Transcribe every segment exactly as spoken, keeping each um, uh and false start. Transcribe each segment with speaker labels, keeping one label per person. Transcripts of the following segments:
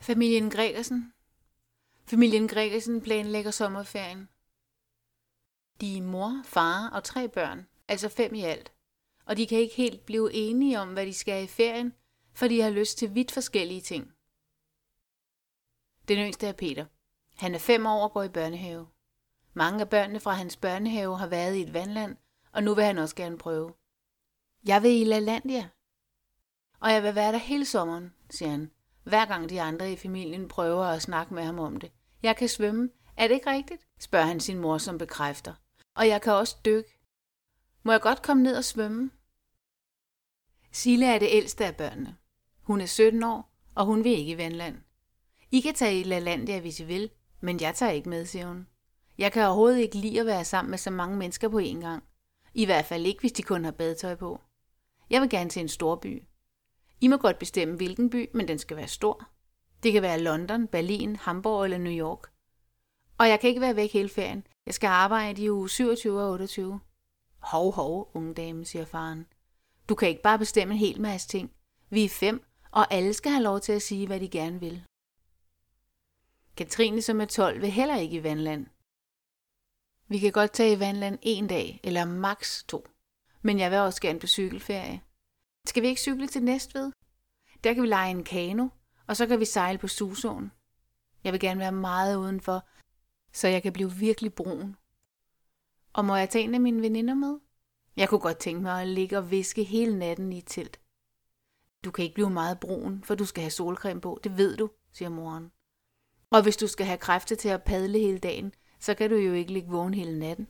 Speaker 1: Familien Gregersen. Familien Gregersen planlægger sommerferien. De er mor, far og tre børn, altså fem i alt. Og de kan ikke helt blive enige om, hvad de skal i ferien, for de har lyst til vidt forskellige ting. Den yngste er Peter. Han er fem år og går i børnehave. Mange af børnene fra hans børnehave har været i et vandland, og nu vil han også gerne prøve. Jeg vil i LaLandia. Og jeg vil være der hele sommeren, siger han, hver gang de andre i familien prøver at snakke med ham om det. Jeg kan svømme. Er det ikke rigtigt? Spørger han sin mor, som bekræfter. Og jeg kan også dykke. Må jeg godt komme ned og svømme? Sille er det ældste af børnene. Hun er sytten år, og hun vil ikke i vandland. I kan tage i LaLandia, hvis I vil, men jeg tager ikke med, siger hun. Jeg kan overhovedet ikke lide at være sammen med så mange mennesker på én gang. I hvert fald ikke, hvis de kun har badetøj på. Jeg vil gerne til en stor by. I må godt bestemme, hvilken by, men den skal være stor. Det kan være London, Berlin, Hamburg eller New York. Og jeg kan ikke være væk hele ferien. Jeg skal arbejde i uge syvogtyve og otteogtyve. Hov, hov, unge dame, siger faren. Du kan ikke bare bestemme en hel masse ting. Vi er fem, og alle skal have lov til at sige, hvad de gerne vil. Katrine, som er tolv, vil heller ikke i vandland. Vi kan godt tage i vandland en dag, eller maks to. Men jeg vil også gerne på cykelferie. Skal vi ikke cykle til Næstved? Der kan vi lege en kano, og så kan vi sejle på Susåen. Jeg vil gerne være meget udenfor, så jeg kan blive virkelig brun. Og må jeg tage en af mine veninder med? Jeg kunne godt tænke mig at ligge og viske hele natten i et telt. Du kan ikke blive meget brun, for du skal have solcreme på, det ved du, siger moren. Og hvis du skal have kræfter til at padle hele dagen, så kan du jo ikke ligge vågen hele natten.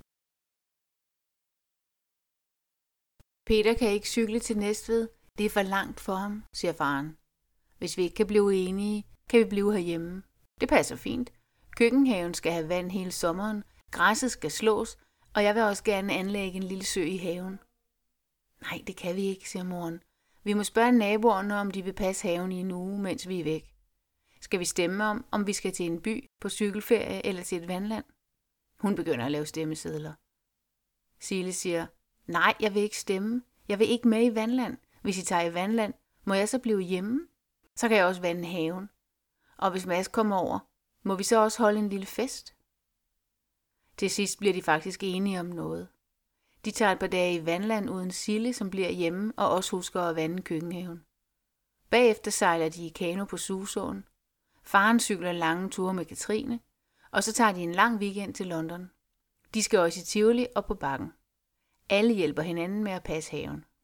Speaker 1: Peter kan ikke cykle til Næstved. Det er for langt for ham, siger faren. Hvis vi ikke kan blive enige, kan vi blive herhjemme. Det passer fint. Køkkenhaven skal have vand hele sommeren, græsset skal slås, og jeg vil også gerne anlægge en lille sø i haven. Nej, det kan vi ikke, siger moren. Vi må spørge naboerne, om de vil passe haven i en uge, mens vi er væk. Skal vi stemme om, om vi skal til en by, på cykelferie eller til et vandland? Hun begynder at lave stemmesedler. Sille siger, nej, jeg vil ikke stemme. Jeg vil ikke med i vandland. Hvis I tager i vandland, må jeg så blive hjemme? Så kan jeg også vande haven. Og hvis Mads kommer over, må vi så også holde en lille fest? Til sidst bliver de faktisk enige om noget. De tager et par dage i vandland uden Sille, som bliver hjemme og også husker at vande køkkenhaven. Bagefter sejler de i kano på Susåen. Faren cykler lange ture med Katrine, og så tager de en lang weekend til London. De skal også i Tivoli og på Bakken. Alle hjælper hinanden med at passe haven.